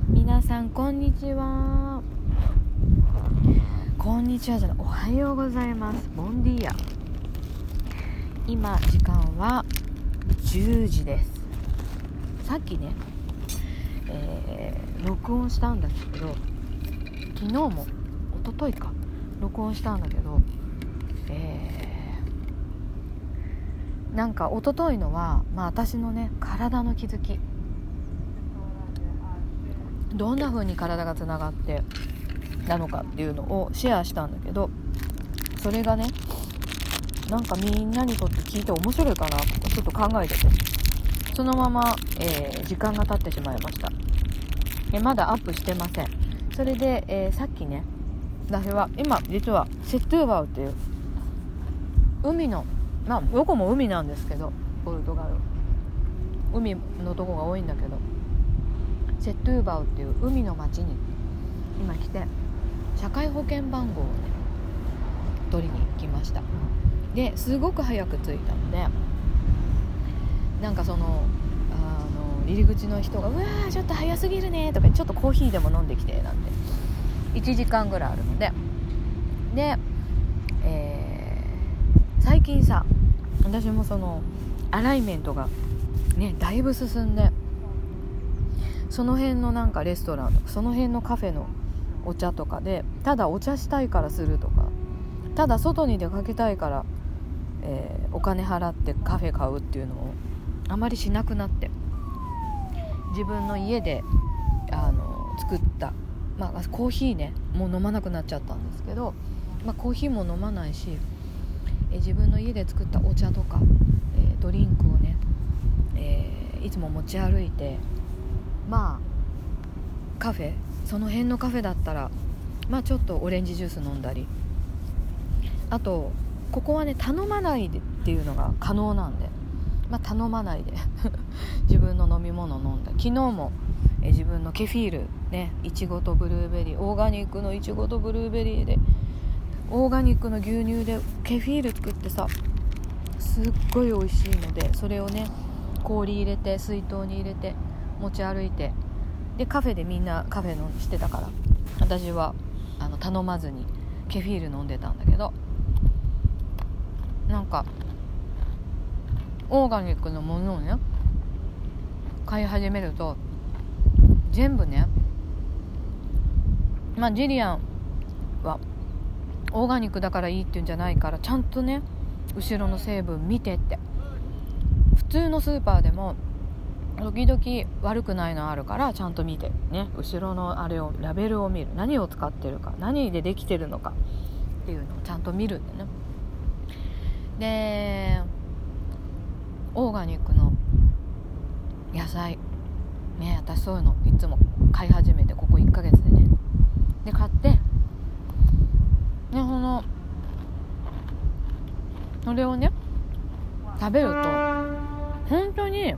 皆さんこんにちは。こんにちはじゃない、おはようございます。ボンディーヤ。今時間は10時です。さっきね、録音したんだけど、昨日も一昨日か録音したんだけど、なんか一昨日のは、私のね体の気づき、どんな風に体がつながってなのかっていうのをシェアしたんだけど、それがねなんかみんなにとって聞いて面白いかなとかちょっと考えてて、そのまま、時間が経ってしまいました。まだアップしてません。それで、さっきね、私は今実はセトゥーバウっていう海の、どこも海なんですけど、ポルトガル海のとこが多いんだけど、セトゥーバウっていう海の町に今来て、社会保険番号をね取りに行きました。ですごく早く着いたので、なんかその入り口の人が、うわーちょっと早すぎるねとか、ちょっとコーヒーでも飲んできてなんて、1時間ぐらいあるので、最近さ、私もそのアライメントがねだいぶ進んで、その辺のなんかレストランとか、その辺のカフェのお茶とかで、ただお茶したいからするとか、ただ外に出かけたいから、お金払ってカフェ買うっていうのをあまりしなくなって、自分の家で作った、コーヒーねもう飲まなくなっちゃったんですけど、コーヒーも飲まないし、自分の家で作ったお茶とか、ドリンクをね、いつも持ち歩いて、カフェ、その辺のカフェだったらちょっとオレンジジュース飲んだり、あとここはね頼まないでっていうのが可能なんで、頼まないで自分の飲み物飲んだ。昨日も自分のケフィールね、いちごとブルーベリー、オーガニックのいちごとブルーベリーで、オーガニックの牛乳でケフィール作ってさ、すっごい美味しいので、それをね氷入れて水筒に入れて持ち歩いて、でカフェでみんなカフェのしてたから、私は頼まずにケフィール飲んでたんだけど、なんかオーガニックのものをね買い始めると、全部ね、ジリアンはオーガニックだからいいっていうんじゃないから、ちゃんとね後ろの成分見てって。普通のスーパーでも時々悪くないのあるから、ちゃんと見てね、後ろのあれを、ラベルを見る、何を使ってるか、何でできてるのかっていうのをちゃんと見るんでね。でオーガニックの野菜ね、私そういうのいつも買い始めて、ここ1ヶ月でね、で買ってね、それをね食べると、本当に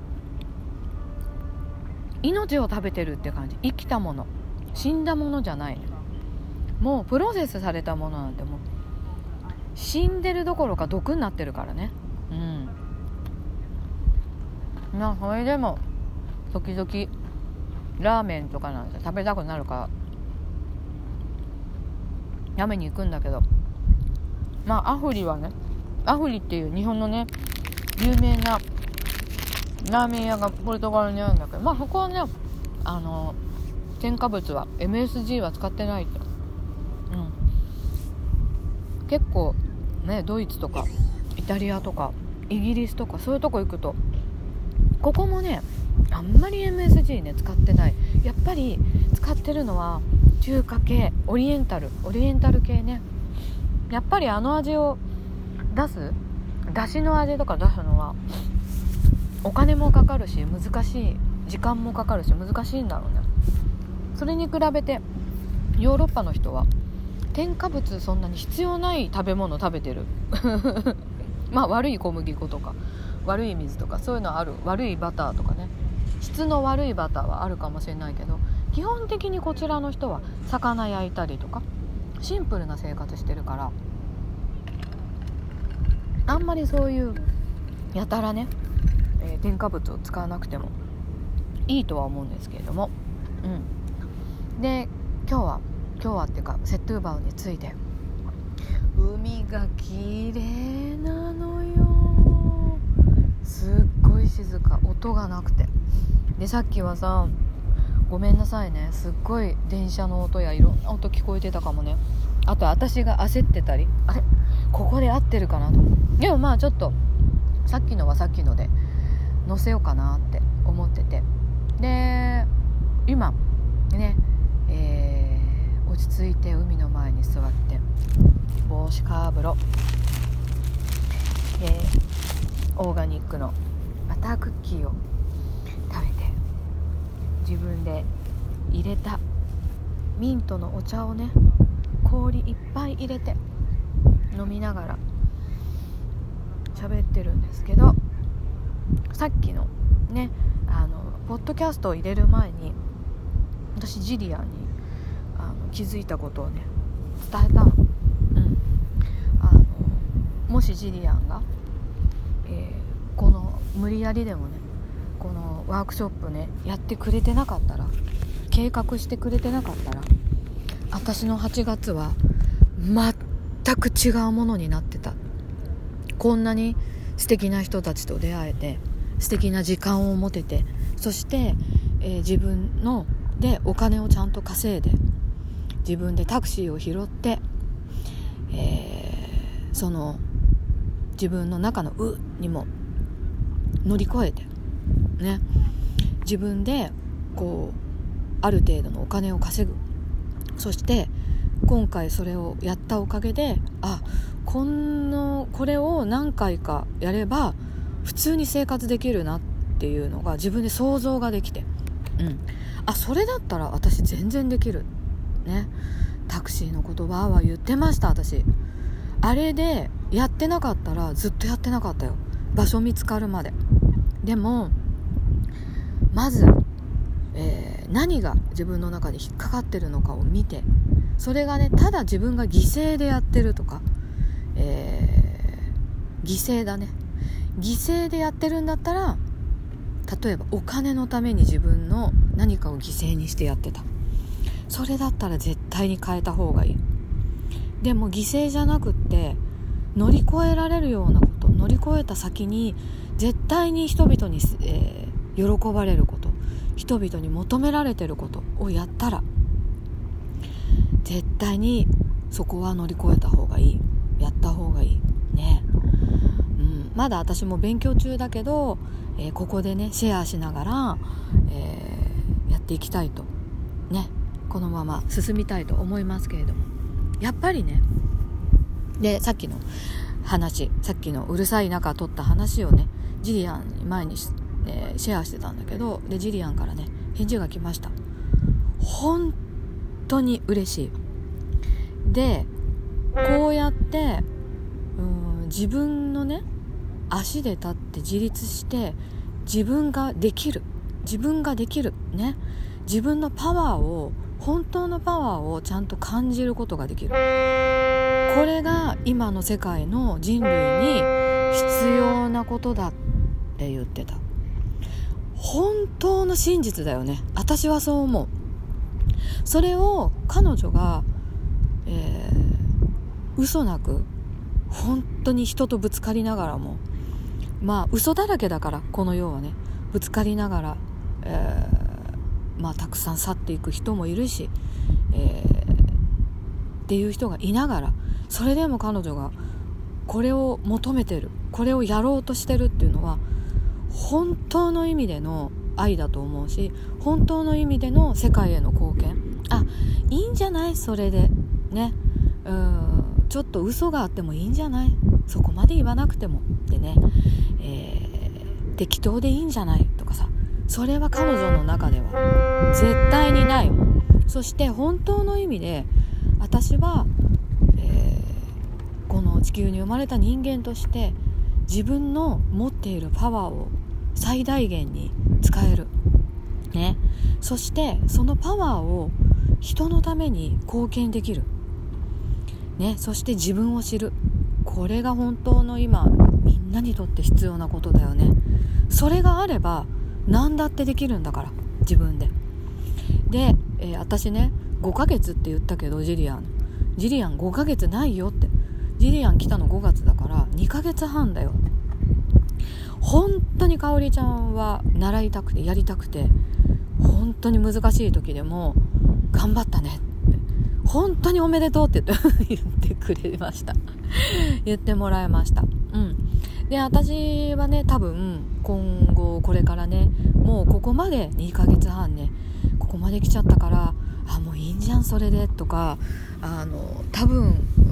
命を食べてるって感じ。生きたもの、死んだものじゃないね。もうプロセスされたものなんて、もう死んでるどころか毒になってるからね。それでも時々ラーメンとかなんて食べたくなるから食べに行くんだけど、アフリはね、アフリっていう日本のね有名なラーメン屋がポルトガルにあるんだけど、そこはね添加物は MSG は使ってないって、結構ねドイツとかイタリアとかイギリスとかそういうとこ行くと、ここもねあんまり MSG ね使ってない。やっぱり使ってるのは中華系、オリエンタル系ね。やっぱり味を出す、出汁の味とか出すのはお金もかかるし、難しい、時間もかかるし難しいんだろうね。それに比べてヨーロッパの人は添加物そんなに必要ない食べ物食べてる悪い小麦粉とか悪い水とかそういうのある、悪いバターとかね、質の悪いバターはあるかもしれないけど、基本的にこちらの人は魚焼いたりとかシンプルな生活してるから、あんまりそういうやたらね、添加物を使わなくてもいいとは思うんですけれども、 で今日はっていうかセットゥーバオに着いて、海が綺麗なのよ。すっごい静か、音がなくて。でさっきはさ、ごめんなさいね、すっごい電車の音やいろんな音聞こえてたかもね。あと私が焦ってたり、あれここで合ってるかなと。でもまあちょっとさっきのはさっきので載せようかなって思ってて、で今ね、落ち着いて海の前に座って帽子かぶろ、オーガニックのバタークッキーを食べて、自分で入れたミントのお茶をね、氷いっぱい入れて飲みながら喋ってるんですけど、さっきのね、ポッドキャストを入れる前に私ジリアンに気づいたことをね伝えたの。もしジリアンが、この無理やりでもねこのワークショップねやってくれてなかったら、計画してくれてなかったら、私の8月は全く違うものになってた。こんなに素敵な人たちと出会えて、素敵な時間を持てて、そして、自分のでお金をちゃんと稼いで、自分でタクシーを拾って、その自分の中のにも乗り越えてね、自分でこうある程度のお金を稼ぐ。そして今回それをやったおかげで、これを何回かやれば普通に生活できるなっていうのが自分で想像ができて、それだったら私全然できるね。タクシーの言葉は言ってました。私あれでやってなかったらずっとやってなかったよ、場所見つかるまで。でもまず、何が自分の中で引っかかってるのかを見て、それがねただ自分が犠牲でやってるとか、犠牲だね、犠牲でやってるんだったら、例えばお金のために自分の何かを犠牲にしてやってた、それだったら絶対に変えた方がいい。でも犠牲じゃなくって乗り越えられるようなこと、乗り越えた先に絶対に人々に、喜ばれること、人々に求められてることをやったら、絶対にそこは乗り越えた方がいい、やった方がいいね。まだ私も勉強中だけど、ここでねシェアしながら、やっていきたいとね、このまま進みたいと思いますけれども、やっぱりね、でさっきのうるさい中撮った話をねジリアンに前に、シェアしてたんだけど、でジリアンからね返事が来ました。本当に嬉しい。でこうやって自分のね足で立って自立して自分ができるね、自分のパワーを、本当のパワーをちゃんと感じることができる。これが今の世界の人類に必要なことだって言ってた。本当の真実だよね。私はそう思う。それを彼女が、嘘なく本当に人とぶつかりながらも、嘘だらけだからこの世はね、ぶつかりながら、たくさん去っていく人もいるし、っていう人がいながら、それでも彼女がこれを求めてる、これをやろうとしてるっていうのは本当の意味での愛だと思うし、本当の意味での世界への貢献。いいんじゃない、それでね、ちょっと嘘があってもいいんじゃない、そこまで言わなくてもってね、適当でいいんじゃないとかさ、それは彼女の中では絶対にない。そして本当の意味で私は、この地球に生まれた人間として自分の持っているパワーを最大限に使えるね。そしてそのパワーを人のために貢献できるね。そして自分を知る、これが本当の今みんなにとって必要なことだよね。それがあれば何だってできるんだから、自分で。 で、私ね5ヶ月って言ったけどジリアン5ヶ月ないよって。ジリアン来たの5月だから2ヶ月半だよ。本当にかおりちゃんは習いたくてやりたくて、本当に難しい時でも頑張ったねって本当におめでとうって言ってくれました言ってもらいました。で私はね多分今後これからねもうここまで2ヶ月半ねここまで来ちゃったからもういいんじゃんそれでとか多分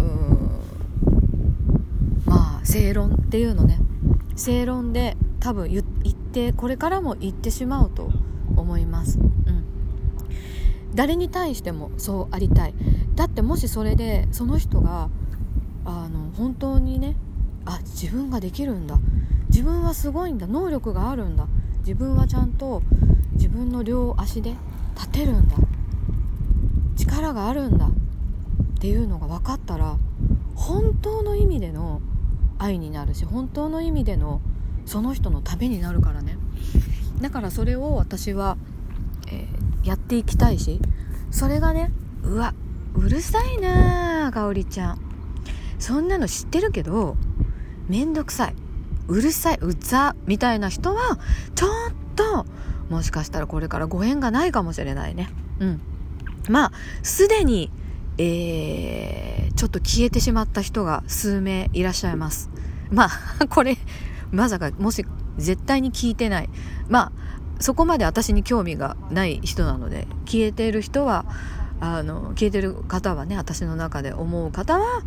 まあ正論っていうのね正論で多分言ってこれからも言ってしまうと思います。誰に対してもそうありたい。だってもしそれでその人が本当にね自分ができるんだ、自分はすごいんだ、能力があるんだ、自分はちゃんと自分の両足で立てるんだ、力があるんだっていうのが分かったら本当の意味での愛になるし本当の意味でのその人のためになるからね。だからそれを私は、やっていきたいし、それがねうるさいなかおりちゃんそんなの知ってるけどめんどくさいうるさいうざみたいな人はちょっともしかしたらこれからご縁がないかもしれないね。まあすでに、ちょっと消えてしまった人が数名いらっしゃいます。まあこれまさかもし絶対に聞いてない、まあそこまで私に興味がない人なので消えている人は消えてる方はね私の中で思う方は、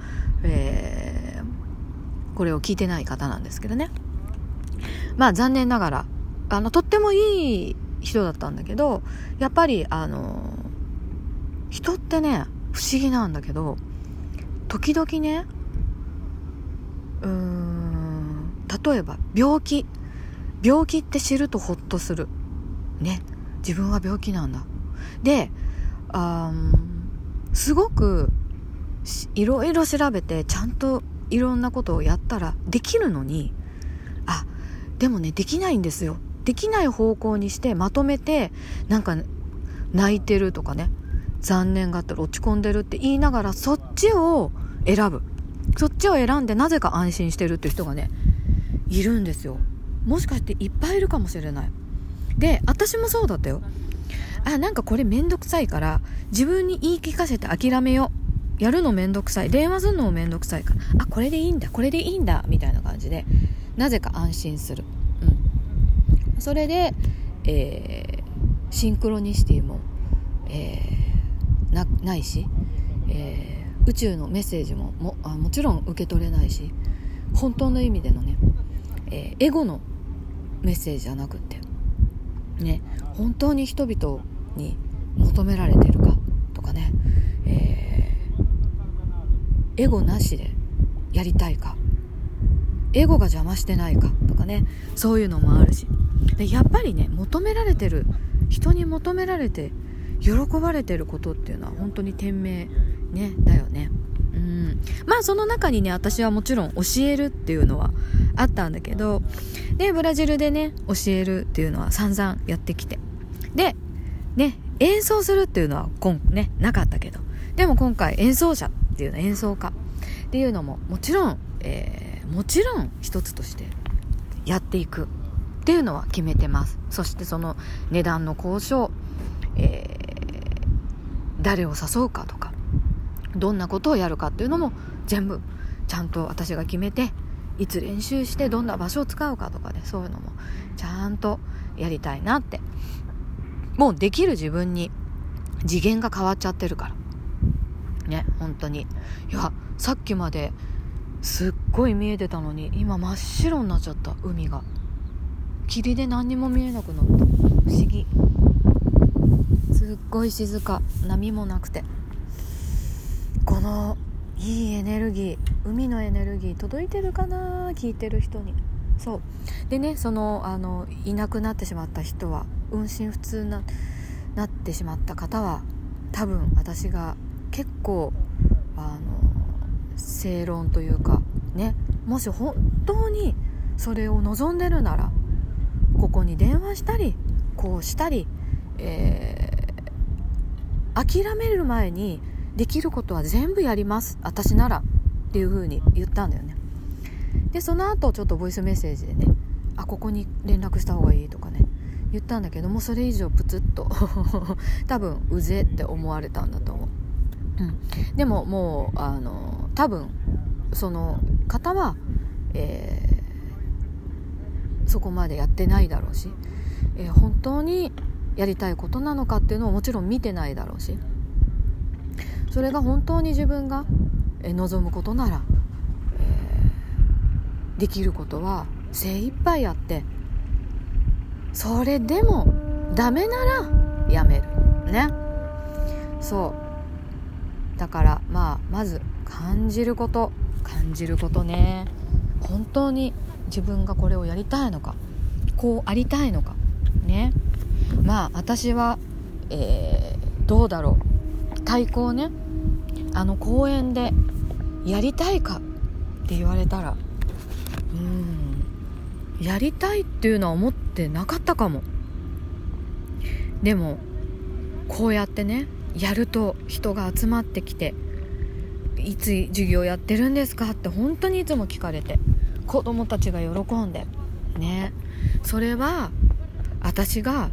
これを聞いてない方なんですけどね。まあ残念ながらとってもいい人だったんだけどやっぱり人ってね不思議なんだけど時々ね例えば病気って知るとホッとするね。自分は病気なんだですごくいろいろ調べてちゃんといろんなことをやったらできるのにでもねできないんですよ。できない方向にしてまとめてなんか泣いてるとかね残念がってる落ち込んでるって言いながらそっちを選んでなぜか安心してるっていう人がねいるんですよ。もしかしていっぱいいるかもしれない。で私もそうだったよ。なんかこれめんどくさいから自分に言い聞かせて諦めよう、やるのめんどくさい、電話するのもめんどくさいからこれでいいんだみたいな感じでなぜか安心する。それで、シンクロニシティも、ないし、宇宙のメッセージももちろん受け取れないし本当の意味でのね、エゴのメッセージじゃなくてね本当に人々に求められてるかとかね、エゴなしでやりたいかエゴが邪魔してないかとかねそういうのもあるしでやっぱりね人に求められて喜ばれてることっていうのは本当に天命ねだよね。まあその中にね私はもちろん教えるっていうのはあったんだけどでブラジルでね教えるっていうのは散々やってきてでね演奏するっていうのはなかったけどでも今回演奏者っていうの演奏家っていうのももちろん一つとしてやっていくっていうのは決めてます。そしてその値段の交渉、誰を誘うかとかどんなことをやるかっていうのも全部ちゃんと私が決めていつ練習してどんな場所を使うかとかねそういうのもちゃんとやりたいなって。もうできる自分に次元が変わっちゃってるからね本当にさっきまですっごい見えてたのに今真っ白になっちゃった。海が霧で何にも見えなくなった。不思議。すっごい静か、波もなくてこのいいエネルギー海のエネルギー届いてるかな聞いてる人に。そうでねそのいなくなってしまった人は音信不通なってしまった方は多分私が結構正論というかねもし本当にそれを望んでるならここに電話したりこうしたり、 諦める前にできることは全部やります私ならっていう風に言ったんだよね。でその後ちょっとボイスメッセージでね、ここに連絡した方がいいとかね言ったんだけども、それ以上プツッと多分うぜって思われたんだと思う。でももう多分その方は、そこまでやってないだろうし、本当にやりたいことなのかっていうのをもちろん見てないだろうし、それが本当に自分が望むことなら、できることは精一杯やって、それでもダメならやめるね。そうだからまず感じることね。本当に自分がこれをやりたいのか、こうありたいのかね。私は、どうだろう、太鼓をね公園でやりたいかって言われたらやりたいっていうのは思ってなかったかも。でもこうやってねやると人が集まってきて、いつ授業やってるんですかって本当にいつも聞かれて、子供たちが喜んでね、それは私が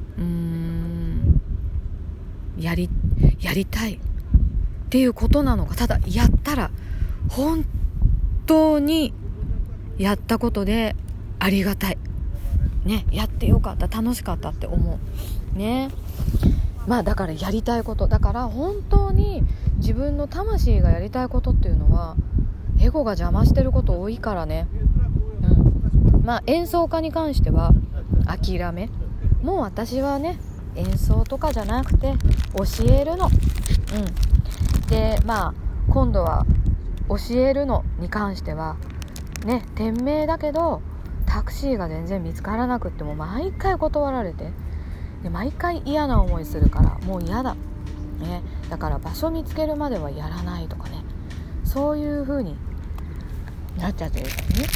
やりたいっていうことなのか、ただやったら本当にやったことでありがたいね、やってよかった、楽しかったって思うね。だからやりたいこと、だから本当に自分の魂がやりたいことっていうのはエゴが邪魔してること多いからね。演奏家に関しては諦め、もう私はね演奏とかじゃなくて教えるの、で今度は教えるのに関してはね、店名だけどタクシーが全然見つからなくっても毎回断られて、で毎回嫌な思いするからもう嫌だ、ね、だから場所見つけるまではやらないとかね、そういう風になっちゃってるからね。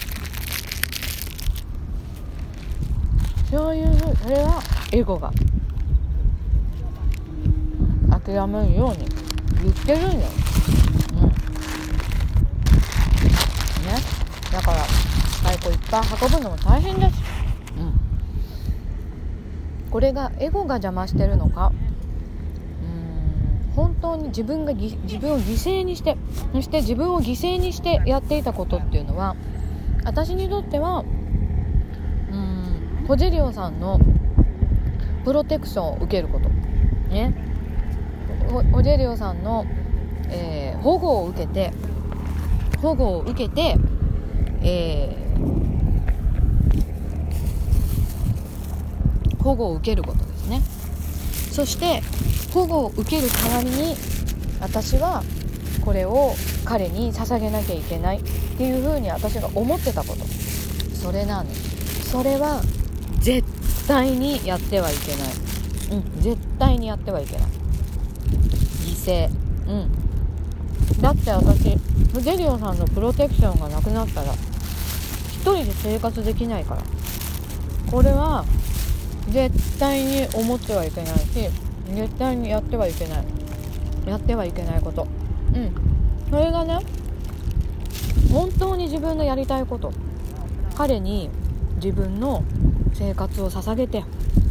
そういう風、それはエゴが諦めるように言ってるんだよ、だから太鼓いっぱい運ぶのも大変だし、これがエゴが邪魔してるのか、本当に自分を犠牲にして、そして自分を犠牲にしてやっていたことっていうのは、私にとってはポジェリオさんのプロテクションを受けることね。ポジェリオさんの、保護を受けて、保護を受けることですね。そして保護を受ける代わりに私はこれを彼に捧げなきゃいけないっていう風に私が思ってたこと、それなんです。それは絶対にやってはいけない、絶対にやってはいけない、犠牲、だって私ポジェリオさんのプロテクションがなくなったら一人で生活できないから、これは絶対に思ってはいけないし、絶対にやってはいけないこと、それがね本当に自分のやりたいこと、彼に自分の生活を捧げて、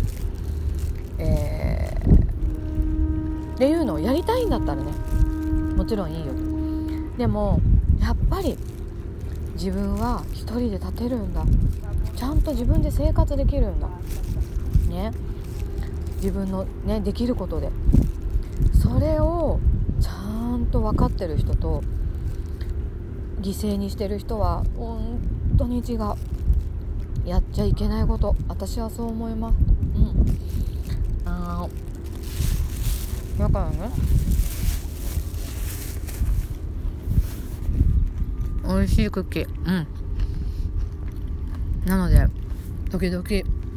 っていうのをやりたいんだったらねもちろんいいよ。でもやっぱり自分は一人で立てるんだ、ちゃんと自分で生活できるんだね、自分のねできることで、それをちゃんと分かってる人と犠牲にしてる人は本当に違う。やっちゃいけないこと、私はそう思います。だからね、美味しいクッキー、なので時々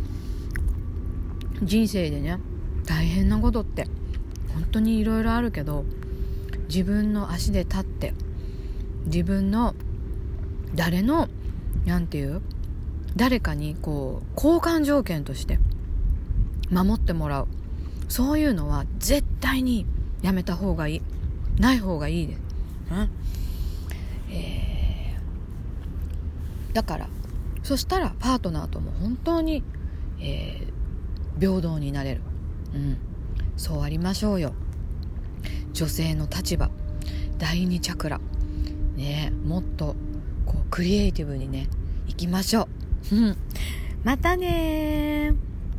人生でね大変なことって本当にいろいろあるけど、自分の足で立って自分の誰かにこう交換条件として守ってもらう、 そういうのは絶対にやめた方がいい、ない方がいいです、だからそしたらパートナーとも本当に、平等になれる、そうありましょうよ。女性の立場、第二チャクラね、もっとこうクリエイティブにねいきましょう。またね。